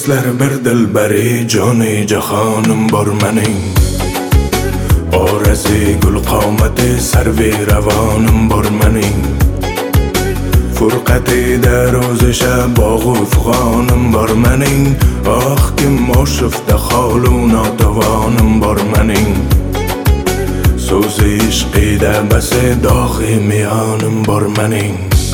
do'stlar bir dilbari joni jahonim bor mening. Orazi gul qomati sarvi ravonim bor mening. Furqatida ro'zisha bog'u fig'onim bor mening. Oh kim oshifda holu notavonim bor mening. So'zi ishqida basi dog'i miyonim bor mening.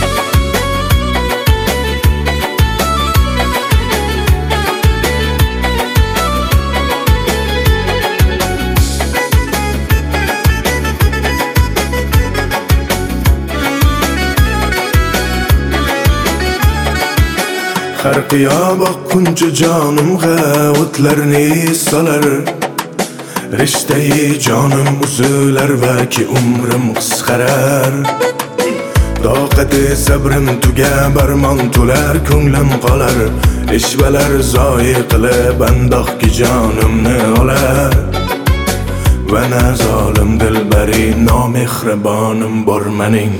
Har qiyoba kuncha jonimga o'tlarni solar. Rishtai jonim uzular va ki umrim qisqarar. Toqati sabrim tugar, barmon to'lar, ko'nglim qolar. Ishbalar zoyi qilib andoqki jonimni olar. Va na zolim dilbari nomehribonim bor mening.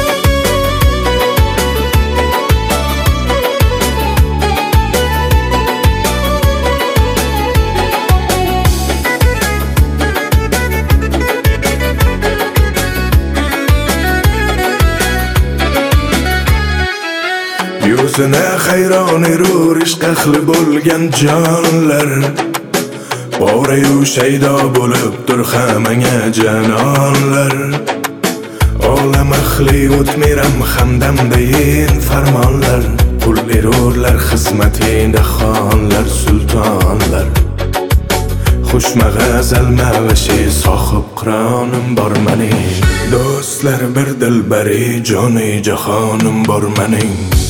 Yuzine hayron erur ishq ahli bo'lgan jonlar. Bore-yu shaydo bo'libdir hamanga janonlar. Olam ahli o'tmiram hamdamdayin farmonlar. Qul erurlar xizmatida xonlar, sultonlar. Xushmag'azal mavashi sohib qironim bor mening. Do'stlar bir dilbari joni jahonim bor mening.